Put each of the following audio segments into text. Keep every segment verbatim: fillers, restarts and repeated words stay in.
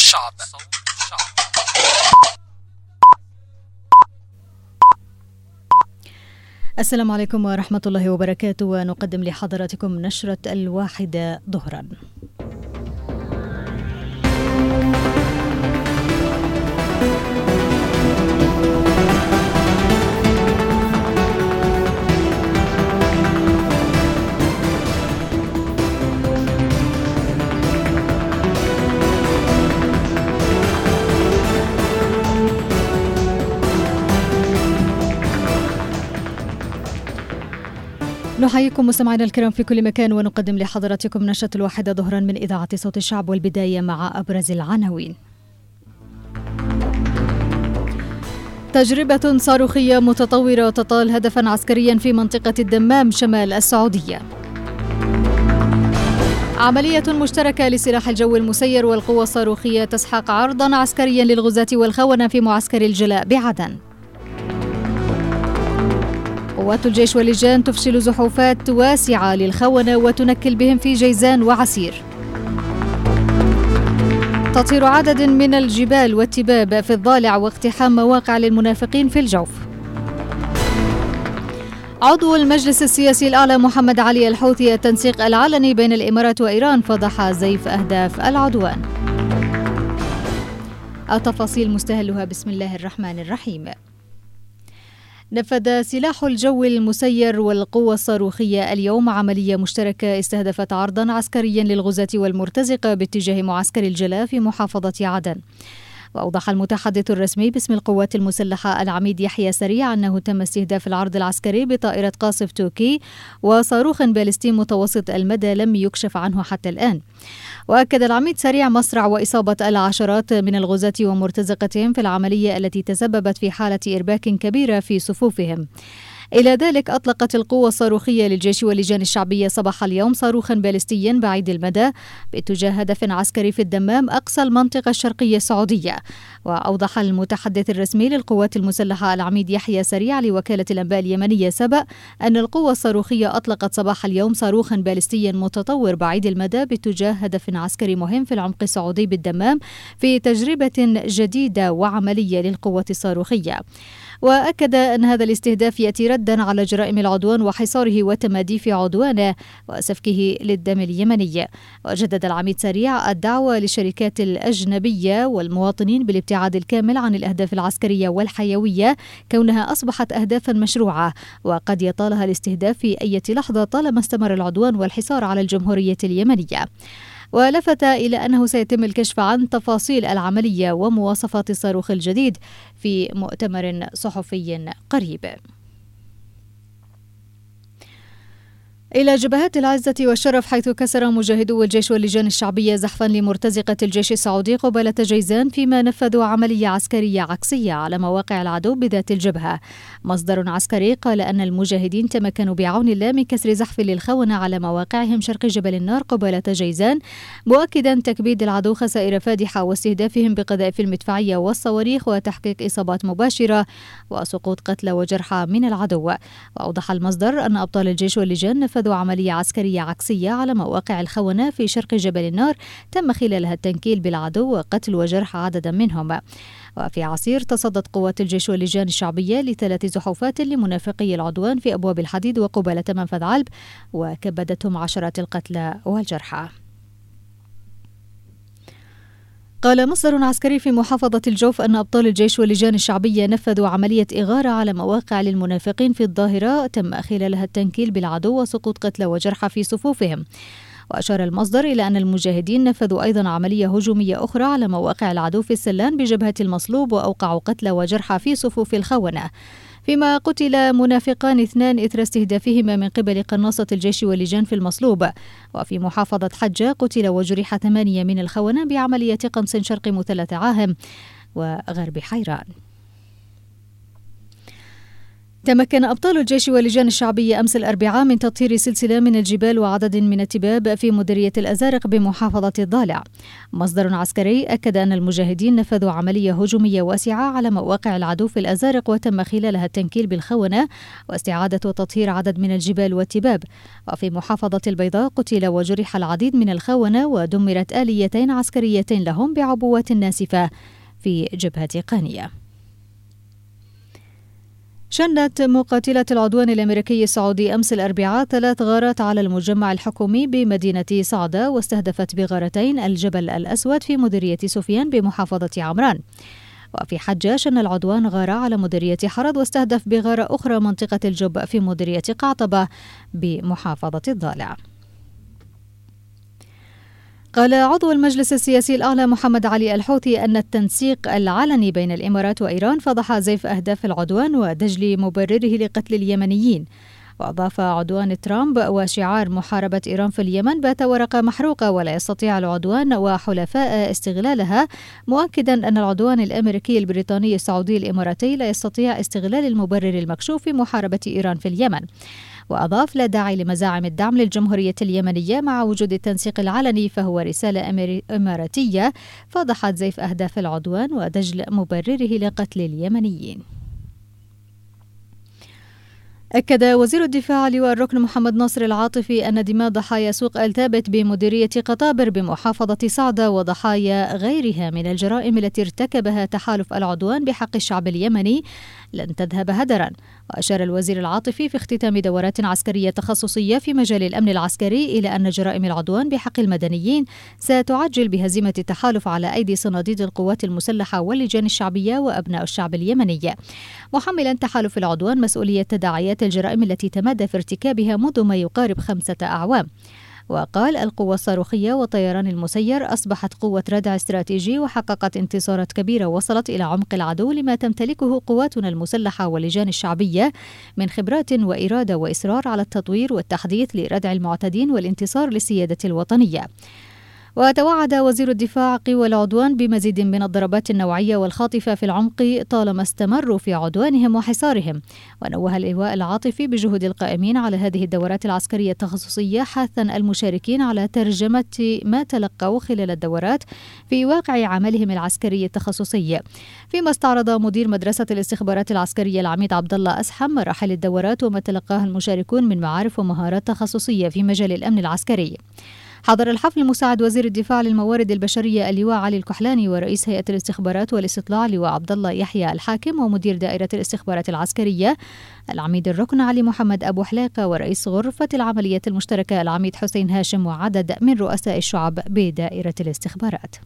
الشعب. السلام عليكم ورحمة الله وبركاته، ونقدم لحضراتكم نشرة الواحدة ظهرا. نحييكم مستمعينا الكرام في كل مكان، ونقدم لحضراتكم نشرة الواحدة ظهرا من إذاعة صوت الشعب، والبداية مع أبرز العناوين. تجربة صاروخية متطورة تطال هدفا عسكريا في منطقة الدمام شمال السعودية. عملية مشتركة لسلاح الجو المسير والقوة الصاروخية تسحق عرضا عسكريا للغزاة والخونة في معسكر الجلاء بعدن. قوات الجيش واللجان تفشل زحوفات واسعة للخونة وتنكل بهم في جيزان وعسير. تطهير عدد من الجبال والتباب في الضالع واقتحام مواقع للمنافقين في الجوف. عضو المجلس السياسي الأعلى محمد علي الحوثي التنسيق العلني بين الإمارات وإيران فضح زيف أهداف العدوان. التفاصيل مستهلها بسم الله الرحمن الرحيم. نفذ سلاح الجو المسير والقوة الصاروخية اليوم عملية مشتركة استهدفت عرضا عسكريا للغزاة والمرتزقة باتجاه معسكر الجلاء في محافظة عدن. وأوضح المتحدث الرسمي باسم القوات المسلحة العميد يحيى سريع أنه تم استهداف العرض العسكري بطائرة قاصف توكي وصاروخ باليستي متوسط المدى لم يكشف عنه حتى الآن. وأكد العميد سريع مصرع وإصابة العشرات من الغزاة ومرتزقتهم في العملية التي تسببت في حالة إرباك كبيرة في صفوفهم. إلى ذلك أطلقت القوة الصاروخية للجيش واللجان الشعبية صباح اليوم صاروخا باليستيا بعيد المدى باتجاه هدف عسكري في الدمام أقصى المنطقة الشرقية السعودية. وأوضح المتحدث الرسمي للقوات المسلحة العميد يحيى سريع لوكالة الأنباء اليمنية سبأ أن القوة الصاروخية أطلقت صباح اليوم صاروخا باليستيا متطور بعيد المدى باتجاه هدف عسكري مهم في العمق السعودي بالدمام في تجربة جديدة وعملية للقوة الصاروخية. وأكد أن هذا الاستهداف يأتي ردا على جرائم العدوان وحصاره وتماديف عدوانه وسفكه للدم اليمني. وجدد العميد سريع الدعوة للشركات الأجنبية والمواطنين بالابتعاد الكامل عن الأهداف العسكرية والحيوية كونها أصبحت أهدافا مشروعة وقد يطالها الاستهداف في أي لحظة طالما استمر العدوان والحصار على الجمهورية اليمنية. ولفت إلى أنه سيتم الكشف عن تفاصيل العملية ومواصفات الصاروخ الجديد في مؤتمر صحفي قريب. إلى جبهات العزة والشرف، حيث كسر مجاهدو الجيش واللجان الشعبية زحفا لمرتزقة الجيش السعودي قبالة جيزان، فيما نفذوا عملية عسكرية عكسية على مواقع العدو بذات الجبهة. مصدر عسكري قال أن المجاهدين تمكنوا بعون الله من كسر زحف للخونة على مواقعهم شرق جبل النار قبالة جيزان، مؤكدا تكبيد العدو خسائر فادحة واستهدافهم بقذائف المدفعية والصواريخ وتحقيق إصابات مباشرة وسقوط قتلى وجرحى من العدو. وأوضح المصدر أن أبطال الجيش واللجان نفذوا عملية عسكرية عكسية على مواقع الخونة في شرق جبل النار تم خلالها التنكيل بالعدو وقتل وجرح عددا منهم. وفي عسير تصدت قوات الجيش واللجان الشعبية لثلاث زحوفات لمنافقي العدوان في أبواب الحديد وقبالة منفذ علب وكبدتهم عشرات القتلى والجرحى. قال مصدر عسكري في محافظة الجوف أن أبطال الجيش واللجان الشعبية نفذوا عملية إغارة على مواقع للمنافقين في الظاهرة تم خلالها التنكيل بالعدو وسقوط قتلى وجرحى في صفوفهم. وأشار المصدر إلى أن المجاهدين نفذوا أيضا عملية هجومية أخرى على مواقع العدو في السلان بجبهة المصلوب وأوقعوا قتلى وجرحى في صفوف الخونة، فيما قتل منافقان اثنان إثر استهدافهما من قبل قناصة الجيش واللجان في المصلوب. وفي محافظة حجة قتل وجرح ثمانية من الخونة بعملية قنص شرق مثلث عاهم وغرب حيران. تمكن أبطال الجيش واللجان الشعبية أمس الأربعاء من تطهير سلسلة من الجبال وعدد من التباب في مديرية الأزارق بمحافظة الضالع. مصدر عسكري أكد أن المجاهدين نفذوا عملية هجومية واسعة على مواقع العدو في الأزارق وتم خلالها التنكيل بالخونة واستعادة وتطهير عدد من الجبال والتباب. وفي محافظة البيضاء قتل وجرح العديد من الخونة ودمرت آليتين عسكريتين لهم بعبوات ناسفة في جبهة قانية. شنت مقاتلة العدوان الأمريكي السعودي أمس الأربعاء ثلاث غارات على المجمع الحكومي بمدينة صعدة، واستهدفت بغارتين الجبل الأسود في مديرية سفيان بمحافظة عمران. وفي حجة شن العدوان غارة على مديرية حرض، واستهدف بغارة أخرى منطقة الجب في مديرية قعطبة بمحافظة الضالع. قال عضو المجلس السياسي الأعلى محمد علي الحوثي أن التنسيق العلني بين الإمارات وإيران فضح زيف أهداف العدوان ودجل مبرره لقتل اليمنيين. وأضاف عدوان ترامب وشعار محاربة إيران في اليمن بات ورقة محروقة ولا يستطيع العدوان وحلفاء استغلالها، مؤكدا أن العدوان الأمريكي البريطاني السعودي الإماراتي لا يستطيع استغلال المبرر المكشوف في محاربة إيران في اليمن. وأضاف: لا داعي لمزاعم الدعم للجمهورية اليمنية مع وجود التنسيق العلني، فهو رسالة إماراتية فضحت زيف أهداف العدوان ودجل مبرره لقتل اليمنيين. أكد وزير الدفاع لواء الركن محمد ناصر العاطفي أن دماء ضحايا سوق الثابت بمديرية قطابر بمحافظة صعدة وضحايا غيرها من الجرائم التي ارتكبها تحالف العدوان بحق الشعب اليمني لن تذهب هدرا. وأشار الوزير العاطفي في اختتام دورات عسكرية تخصصية في مجال الأمن العسكري إلى أن جرائم العدوان بحق المدنيين ستعجل بهزيمة التحالف على أيدي صناديد القوات المسلحة واللجان الشعبية وأبناء الشعب اليمني، محملا تحالف العدوان مسؤولية تداعيات الجرائم التي تمادى في ارتكابها منذ ما يقارب خمسة أعوام. وقال: القوة الصاروخية والطيران المسير أصبحت قوة ردع استراتيجي وحققت انتصارات كبيرة وصلت إلى عمق العدو لما تمتلكه قواتنا المسلحة واللجان الشعبية من خبرات وإرادة وإصرار على التطوير والتحديث لردع المعتدين والانتصار للسيادة الوطنية. وتوعد وزير الدفاع قوى العدوان بمزيد من الضربات النوعية والخاطفة في العمق طالما استمروا في عدوانهم وحصارهم. ونوه اللواء العاطفي بجهود القائمين على هذه الدورات العسكرية التخصصية، حاثا المشاركين على ترجمة ما تلقوا خلال الدورات في واقع عملهم العسكري التخصصي. فيما استعرض مدير مدرسة الاستخبارات العسكرية العميد عبد الله أسحم مراحل الدورات وما تلقاه المشاركون من معارف ومهارات تخصصية في مجال الأمن العسكري. حضر الحفل مساعد وزير الدفاع للموارد البشرية اللواء علي الكحلاني ورئيس هيئة الاستخبارات والاستطلاع اللواء عبد الله يحيى الحاكم ومدير دائرة الاستخبارات العسكرية العميد الركن علي محمد أبو حلاقة ورئيس غرفة العمليات المشتركة العميد حسين هاشم وعدد من رؤساء الشعب بدائرة الاستخبارات.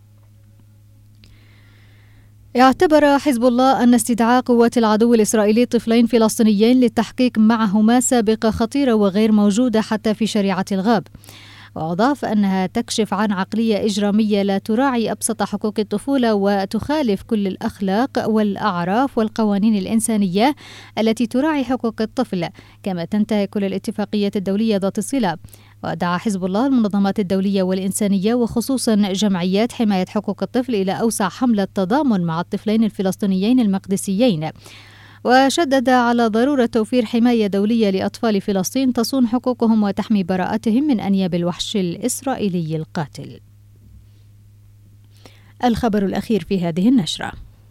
اعتبر حزب الله أن استدعاء قوات العدو الإسرائيلي طفلين فلسطينيين للتحقيق معهما سابقة خطيرة وغير موجودة حتى في شريعة الغاب. وأضاف أنها تكشف عن عقلية إجرامية لا تراعي أبسط حقوق الطفولة وتخالف كل الأخلاق والأعراف والقوانين الإنسانية التي تراعي حقوق الطفل، كما تنتهك كل الاتفاقيات الدولية ذات الصلة. ودعا حزب الله المنظمات الدولية والإنسانية وخصوصا جمعيات حماية حقوق الطفل إلى أوسع حملة تضامن مع الطفلين الفلسطينيين المقدسيين، وشدد على ضرورة توفير حماية دولية لأطفال فلسطين تصون حقوقهم وتحمي براءتهم من أنياب الوحش الإسرائيلي القاتل. الخبر الأخير في هذه النشرة: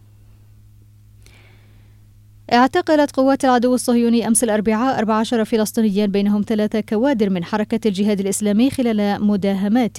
اعتقلت قوات العدو الصهيوني أمس الأربعاء أربعة عشر فلسطينيا بينهم ثلاثة كوادر من حركة الجهاد الإسلامي خلال مداهمات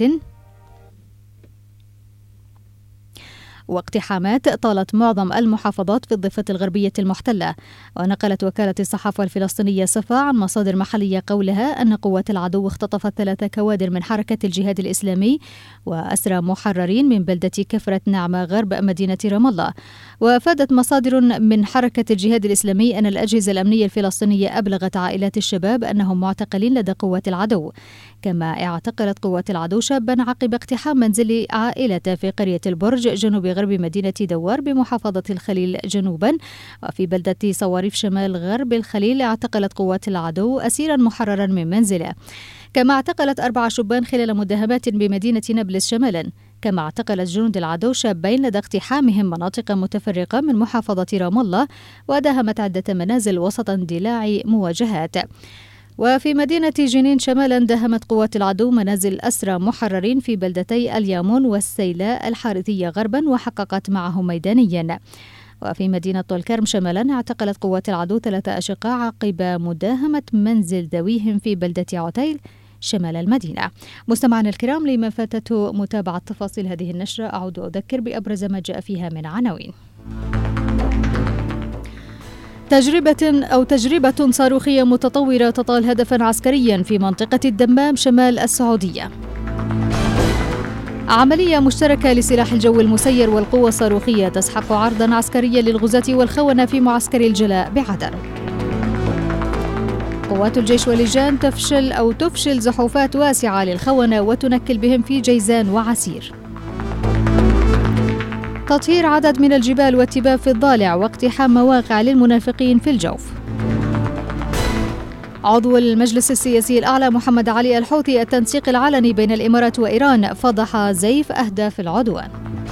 واقتحامات طالت معظم المحافظات في الضفة الغربية المحتلة. ونقلت وكالة الصحافة الفلسطينية صفا عن مصادر محلية قولها أن قوات العدو اختطفت ثلاثة كوادر من حركة الجهاد الإسلامي وأسرى محررين من بلدة كفرة نعمة غرب مدينة رام الله. وأفادت مصادر من حركة الجهاد الإسلامي أن الأجهزة الأمنية الفلسطينية أبلغت عائلات الشباب أنهم معتقلين لدى قوات العدو. كما اعتقلت قوات العدو شابا عقب اقتحام منزل عائلته في قرية البرج جنوب غرب مدينة دوار بمحافظة الخليل جنوبا. وفي بلدة صواريف شمال غرب الخليل اعتقلت قوات العدو أسيرا محررا من منزله. كما اعتقلت أربع شبان خلال مداهمات بمدينة نابلس شمالا. كما اعتقلت جنود العدو شابين لدى اقتحامهم مناطق متفرقة من محافظة رام الله، وداهمت عدة منازل وسط اندلاع مواجهات. وفي مدينة جنين شمالا داهمت قوات العدو منازل أسرى محررين في بلدتي اليامون والسيلاء الحارثية غربا وحققت معهم ميدانيا. وفي مدينة طول كرم شمالا اعتقلت قوات العدو ثلاثة أشقاء عقب مداهمة منزل ذويهم في بلدة عتيل شمال المدينة. مستمعنا الكرام، لما فاتته متابعة تفاصيل هذه النشرة أعود أذكر بأبرز ما جاء فيها من عناوين. تجربة أو تجربة صاروخية متطورة تطال هدفا عسكريا في منطقة الدمام شمال السعودية. عملية مشتركة لسلاح الجو المسير والقوة الصاروخية تسحق عرضا عسكريا للغزاة والخونة في معسكر الجلاء بعدن. قوات الجيش واللجان تفشل أو تفشل زحوفات واسعة للخونة وتنكل بهم في جيزان وعسير. تطهير عدد من الجبال واتباب في الضالع واقتحام مواقع للمنافقين في الجوف. عضو المجلس السياسي الأعلى محمد علي الحوثي التنسيق العلني بين الإمارات وإيران فضح زيف أهداف العدوان.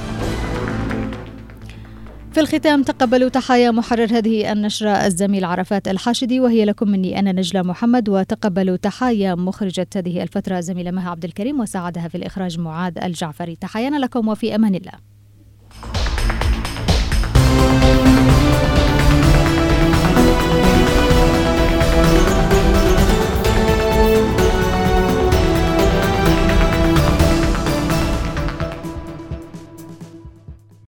في الختام تقبلوا تحايا محرر هذه النشرة الزميل عرفات الحاشدي، وهي لكم مني أنا نجلة محمد، وتقبلوا تحايا مخرجة هذه الفترة زميلة مها عبد الكريم، وساعدها في الإخراج معاذ الجعفري. تحيانا لكم وفي أمان الله.